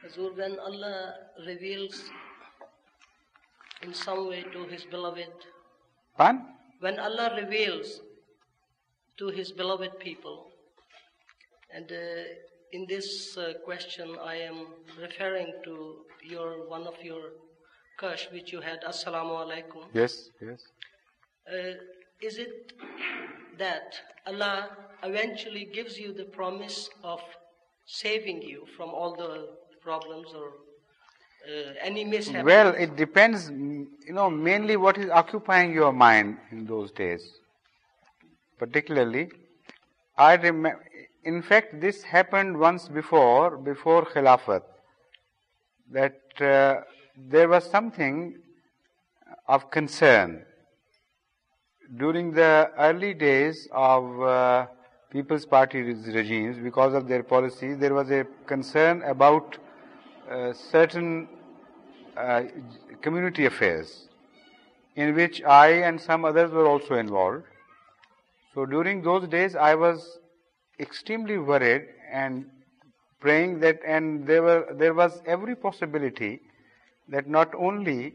Hazur, when Allah reveals in some way to His beloved, Pardon? when Allah reveals to His beloved people, and in this question I am referring to one of your kashf which you had, Assalamu alaikum. Yes, yes. Is it that Allah eventually gives you the promise of saving you from all the problems or any mishap? Well, it depends, mainly what is occupying your mind in those days. Particularly, I remember, in fact, this happened once before Khilafat, that there was something of concern. During the early days of People's Party regimes, because of their policies, there was a concern about certain community affairs, in which I and some others were also involved. So during those days, I was extremely worried and praying that, and there was every possibility that not only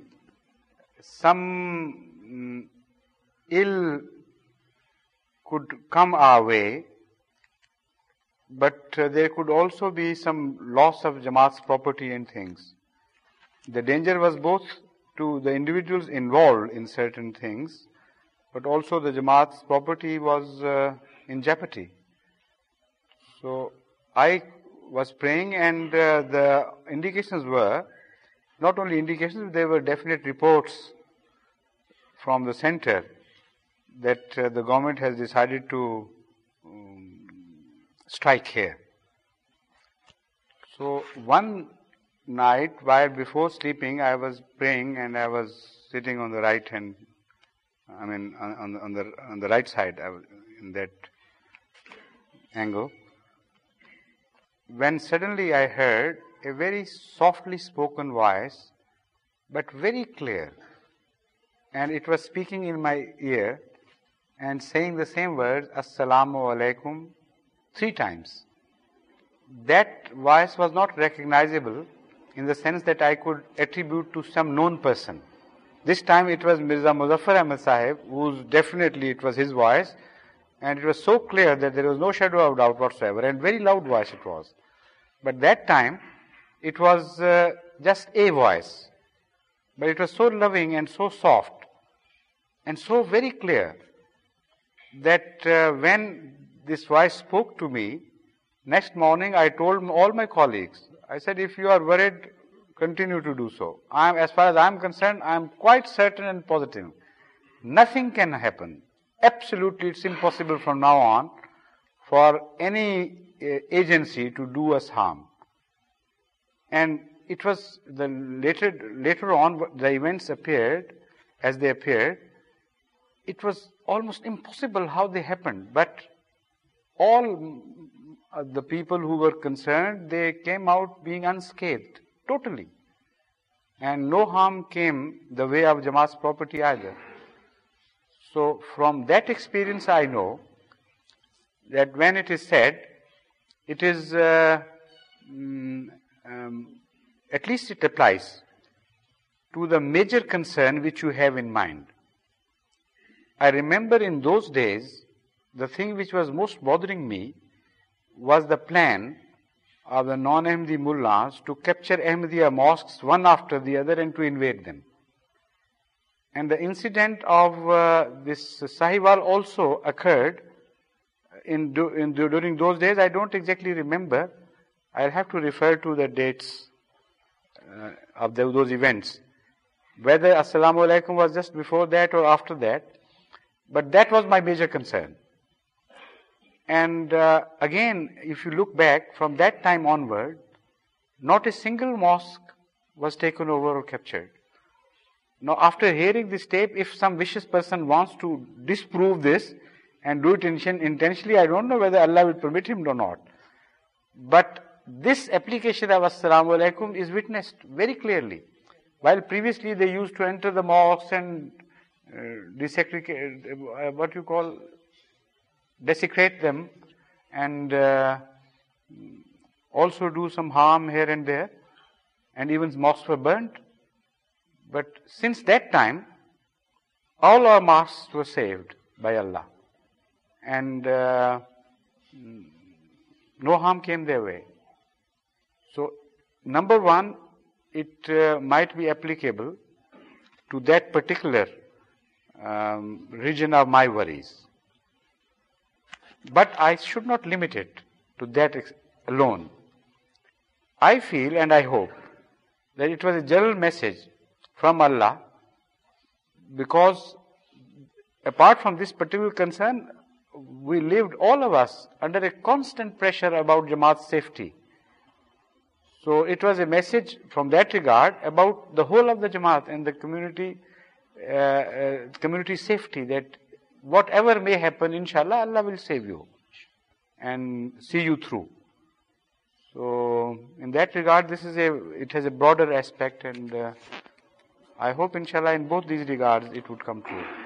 some ill could come our way, but there could also be some loss of Jamaat's property and things. The danger was both to the individuals involved in certain things, but also the Jamaat's property was in jeopardy. So I was praying, and the indications were, not only indications, there were definite reports from the center that the government has decided to strike here. So one night, while before sleeping, I was praying, and I was sitting on the right hand, on the right side, I was in that angle, when suddenly I heard a very softly spoken voice, but very clear, and it was speaking in my ear and saying the same words, Assalamu alaikum, 3 times. That voice was not recognizable in the sense that I could attribute to some known person. This time it was Mirza Muzaffar Ahmad Sahib, definitely it was his voice, and it was so clear that there was no shadow of doubt whatsoever, and very loud voice it was. But that time it was just a voice, but it was so loving and so soft and so very clear that when this voice spoke to me, next morning I told all my colleagues, I said, if you are worried, continue to do so. As far as I am concerned, I am quite certain and positive. Nothing can happen. Absolutely, it's impossible from now on for any agency to do us harm. And it was later on, the events appeared as they appeared. It was almost impossible how they happened, but all the people who were concerned, they came out being unscathed, totally. And no harm came the way of Jamaat's property either. So from that experience I know that when it is said, it is, at least it applies to the major concern which you have in mind. I remember in those days, the thing which was most bothering me was the plan of the non-Ahmadi mullahs to capture Ahmadiyya mosques one after the other and to invade them. And the incident of this Sahiwal also occurred during those days. I don't exactly remember. I'll have to refer to the dates of those events. Whether Assalamu alaikum was just before that or after that. But that was my major concern. And again, if you look back from that time onward, not a single mosque was taken over or captured. Now, after hearing this tape, if some vicious person wants to disprove this and do it intentionally, I don't know whether Allah will permit him or not. But this application of Assalamu alaikum is witnessed very clearly. While previously they used to enter the mosques and desecrate them and also do some harm here and there. and even mosques were burnt. But since that time, all our mosques were saved by Allah. And no harm came their way. So, number one, it might be applicable to that particular region of my worries. But I should not limit it to that alone. I feel and I hope that it was a general message from Allah, because apart from this particular concern, we lived, all of us, under a constant pressure about Jamaat's safety. So it was a message from that regard about the whole of the Jamaat and the community safety, that whatever may happen, inshallah, Allah will save you and see you through. So in that regard, it has a broader aspect, and I hope, inshallah, in both these regards it would come true.